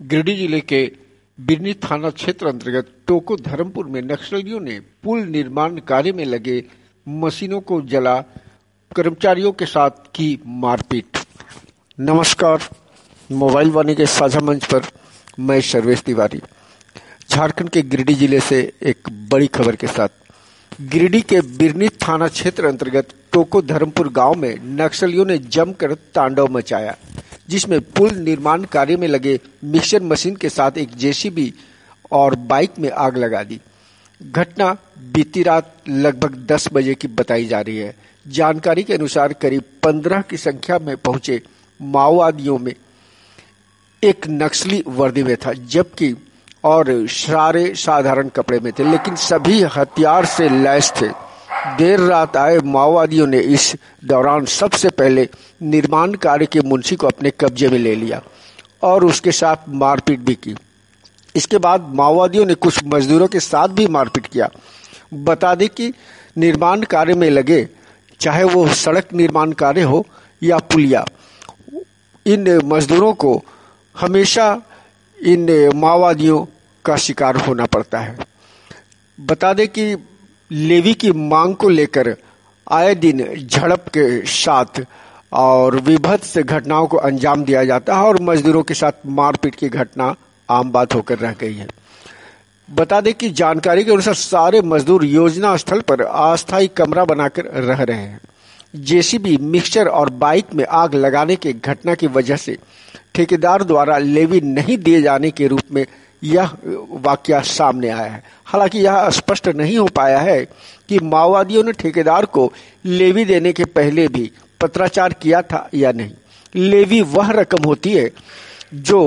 गिरिडीह जिले के बिरनी थाना क्षेत्र अंतर्गत टोको धर्मपुर में नक्सलियों ने पुल निर्माण कार्य में लगे मशीनों को जला कर्मचारियों के साथ की मारपीट। नमस्कार, मोबाइल वाणी के साझा मंच पर मैं सर्वेश तिवारी झारखंड के गिरिडीह जिले से एक बड़ी खबर के साथ। गिरिडीह के बिरनी थाना क्षेत्र अंतर्गत टोको धर्मपुर गांव में नक्सलियों ने जमकर तांडव मचाया, जिसमें पुल निर्माण कार्य में लगे मिक्सर मशीन के साथ एक जेसीबी और बाइक में आग लगा दी। घटना बीती रात लगभग 10 बजे की बताई जा रही है। जानकारी के अनुसार करीब 15 की संख्या में पहुंचे माओवादियों में एक नक्सली वर्दी में था, जबकि और सारे साधारण कपड़े में थे, लेकिन सभी हथियार से लैस थे। देर रात आए माओवादियों ने इस दौरान सबसे पहले निर्माण कार्य के मुंशी को अपने कब्जे में ले लिया और उसके साथ मारपीट भी की। इसके बाद माओवादियों ने कुछ मजदूरों के साथ भी मारपीट किया। बता दें कि निर्माण कार्य में लगे, चाहे वो सड़क निर्माण कार्य हो या पुलिया, इन मजदूरों को हमेशा इन माओवादियों का शिकार होना पड़ता है। बता दें कि लेवी की मांग को लेकर आए दिन झड़प के साथ और विभत्स घटनाओं को अंजाम दिया जाता है और मजदूरों के साथ मारपीट की घटना आम बात होकर रह गई है। बता दें कि जानकारी के अनुसार सारे मजदूर योजना स्थल पर अस्थायी कमरा बनाकर रह रहे हैं। जेसीबी, मिक्सचर और बाइक में आग लगाने की घटना की वजह से ठेकेदार द्वारा लेवी नहीं दिए जाने के रूप में यह वाकया सामने आया है। हालांकि यह स्पष्ट नहीं हो पाया है कि माओवादियों ने ठेकेदार को लेवी देने के पहले भी पत्राचार किया था या नहीं। लेवी वह रकम होती है जो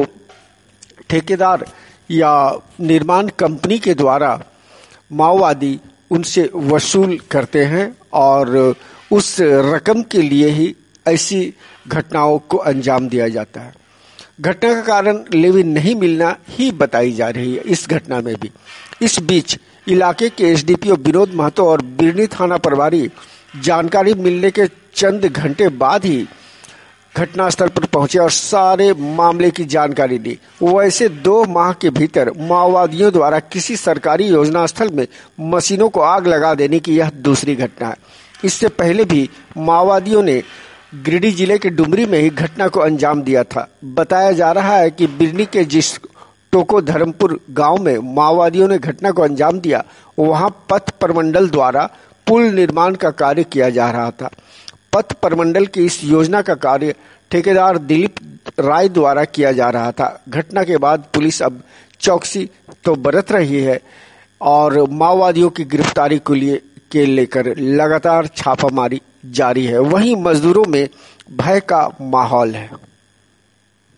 ठेकेदार या निर्माण कंपनी के द्वारा माओवादी उनसे वसूल करते हैं और उस रकम के लिए ही ऐसी घटनाओं को अंजाम दिया जाता है। घटना का कारण लेवी नहीं मिलना ही बताई जा रही है इस घटना में भी। इस बीच इलाके के एसडीपीओ विनोद महतो और बिरनी थाना प्रभारी जानकारी मिलने के चंद घंटे बाद ही घटनास्थल पर पहुंचे और सारे मामले की जानकारी दी। वैसे 2 माह के भीतर माओवादियों द्वारा किसी सरकारी योजना स्थल में मशीनों को आग लगा देने की यह दूसरी घटना है। इससे पहले भी माओवादियों ने गिरिडीह जिले के डुमरी में ही घटना को अंजाम दिया था। बताया जा रहा है कि बिरनी के जिस टोको धर्मपुर गांव में माओवादियों ने घटना को अंजाम दिया, वहां पथ प्रमंडल द्वारा पुल निर्माण का कार्य किया जा रहा था। पथ प्रमंडल की इस योजना का कार्य ठेकेदार दिलीप राय द्वारा किया जा रहा था। घटना के बाद पुलिस अब चौकसी तो बरत रही है और माओवादियों की गिरफ्तारी के लेकर लगातार छापामारी जारी है। वहीं मजदूरों में भय का माहौल है।